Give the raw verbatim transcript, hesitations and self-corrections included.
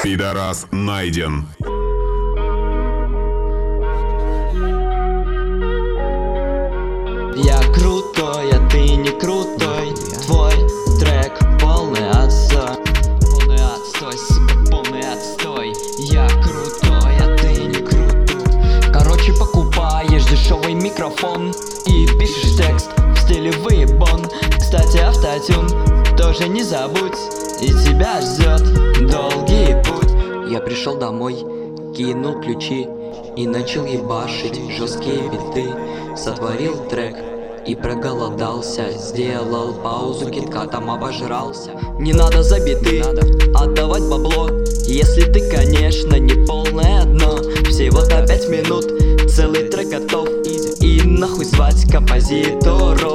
Пидорас найден. Я крутой, а ты не крутой. Твой трек полный отстой. Полный отстой, сука, полный отстой. Я крутой, а ты не крутой. Короче, покупаешь дешевый микрофон и пишешь текст в стиле выебон. Кстати, автотюн тоже не забудь, и тебя ждет долгий путь. Я пришел домой, кинул ключи и начал ебашить жесткие биты. Сотворил трек и проголодался. Сделал паузу, киткатом обожрался. Не надо за биты отдавать бабло, если ты, конечно, не полное дно. Всего-то пять минут, целый трек готов. И нахуй звать композиторов.